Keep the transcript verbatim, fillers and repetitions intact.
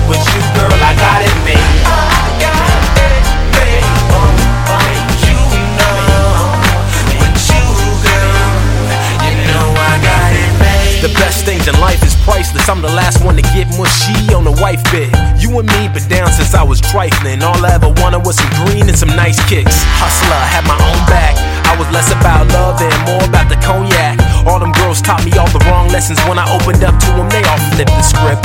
with you, girl, I got it made. I got it made. You know, with you, girl, you know I got it made. The best things in life is priceless. I'm the last one to get mushy on the wife bit. You and me been down since I was trifling. All I ever wanted was some green and some nice kicks. Hustler, had my own back. I was less about love and more about the cognac. All them girls taught me all the wrong lessons. When I opened up to them, they all flipped the script.